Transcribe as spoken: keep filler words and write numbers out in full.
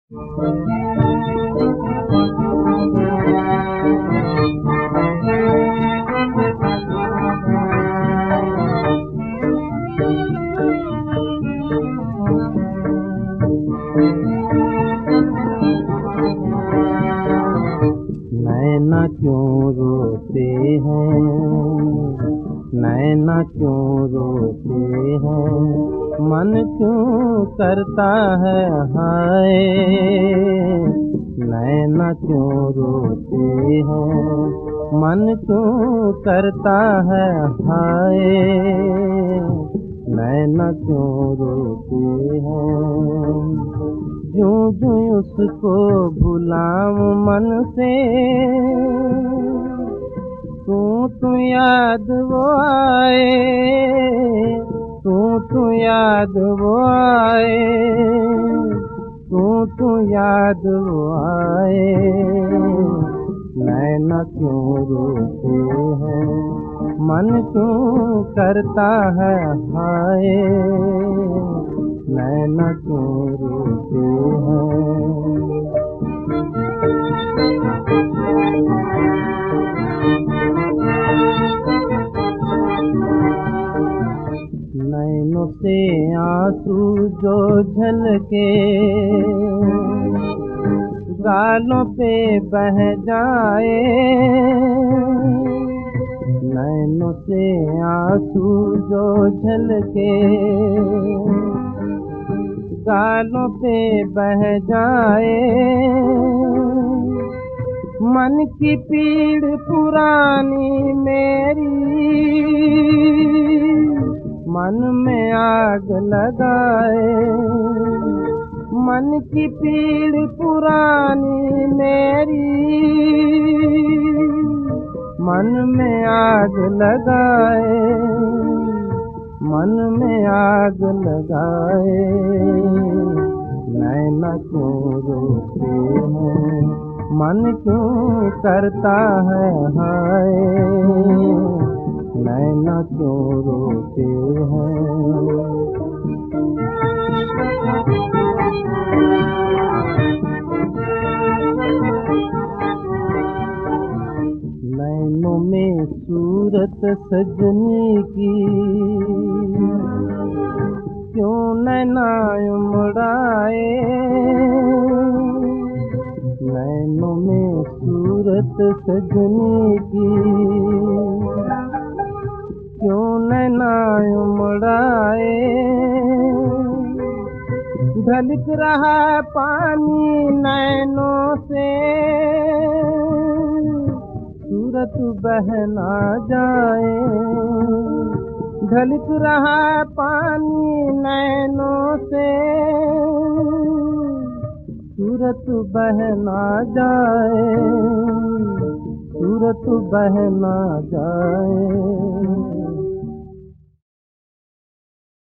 नैना क्यों रोते हैं, नैना क्यों रोते हैं, मन क्यों करता है हाय। नैना क्यों रोते हैं, मन क्यों करता है हाय। नैना क्यों रोते हैं, जूं जूं उसको भुलाऊं मन से, तू तू याद वो आए, तू तू याद वो आए, तू तू याद वो आए। नैना क्यों रोते हैं, मन क्यों करता है हाय। नैना क्यों रोते हैं। नैनों से आंसू जो झलके, गालों पे बह जाए। नैनों से आंसू जो झलके, गालों पे बह जाए। मन की पीड़ पुरानी मेरी, मन में आग लगाए। मन की पीड़ पुरानी मेरी, मन में आग लगाए, मन में आग लगाए। नैना क्यों रोते हैं, मन क्यों करता है हाय। नैना क्यों रोते हैं। नैनों में सूरत सजनी की, क्यों नैना उमड़ाए। नैनों में सूरत सजनी की, क्यों नैना उमड़ाए। ढलक रहा पानी नैनों से, सूरत बह ना जाए। ढलक रहा पानी नैनों से, सूरत बह ना जाए, सूरत बह ना जाए।